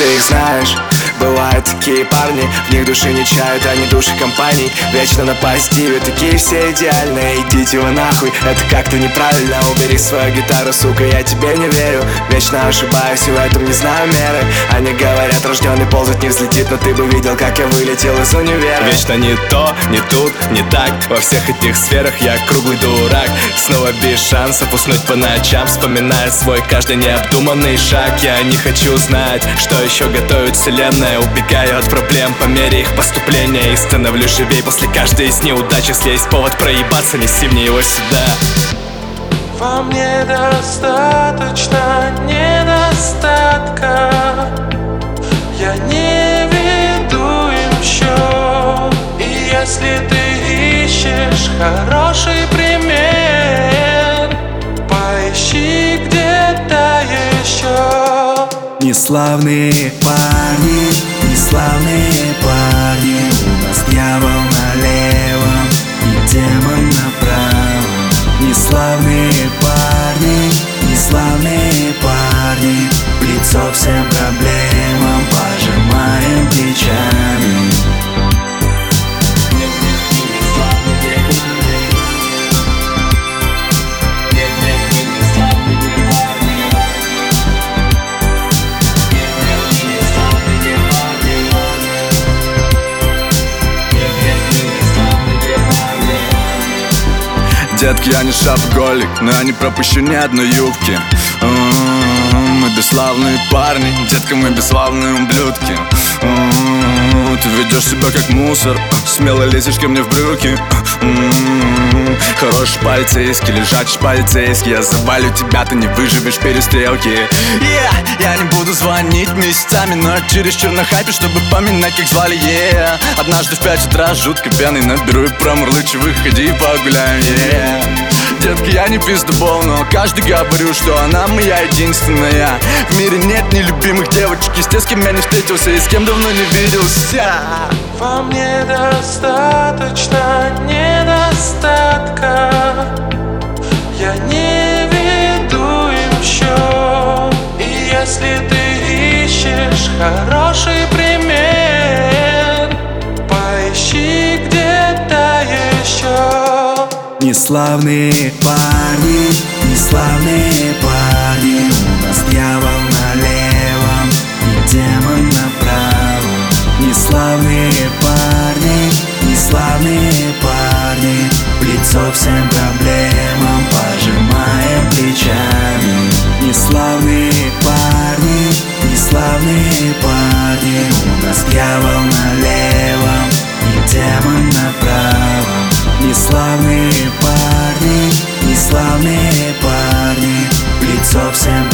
ты их знаешь. Бывают такие парни, в них души не чают, они души компаний. Вечно на позитиве, такие все идеальные. Идите вы нахуй, это как-то неправильно. Убери свою гитару, сука, я тебе не верю. Вечно ошибаюсь и в этом не знаю меры. Они говорят, рожденный ползать не взлетит, но ты бы видел, как я вылетел из универа. Вечно не то, не тут, не так. Во всех этих сферах я круглый дурак. Снова без шансов уснуть по ночам, вспоминая свой каждый необдуманный шаг. Я не хочу знать, что еще готовит вселенная. Убегаю от проблем по мере их поступления и становлюсь живей после каждой из неудач. Если есть повод проебаться, неси мне его сюда. Во мне достаточно недостатка. Я не веду им счет. И если ты ищешь хороший пример, поищи где-то еще. Неславные парни, неславные парни. У нас дьявол налево и демон направо. Неславные парни, неславные парни. В лицо всем проблемам пожимаем плечами. Детки, я не шапоголик, но я не пропущу ни одной юбки. Мы бесславные парни, детка, мы бесславные ублюдки. Ты ведешь себя как мусор, смело лезешь ко мне в брюки. Хороший полицейский, лежачий полицейский. Я завалю тебя, ты не выживешь в перестрелке. Я не буду звонить месяцами, но чересчур на хайпе, чтобы поминать, как звали. Однажды в 5 утра жутко пьяный наберу и промурлычу: выходи и погуляем. Детки, я не пиздобол, но каждый говорю, что она моя единственная. В мире нет нелюбимых девочек, и с кем я не встретился, и с кем давно не виделся. Во мне достаточно недостатка. Я не веду им счет. И если ты ищешь хороший пример, поищи где-то еще. Неславные парни, неславные парни. У нас дьявол налево и демон направо. Неславные парни, неславные парни. В лицо всем проблемам пожимаем плечами. Неславные парни, неславные парни. У нас дьявол налево и демон направо. Неславные парни, неславные парни. В лицо всем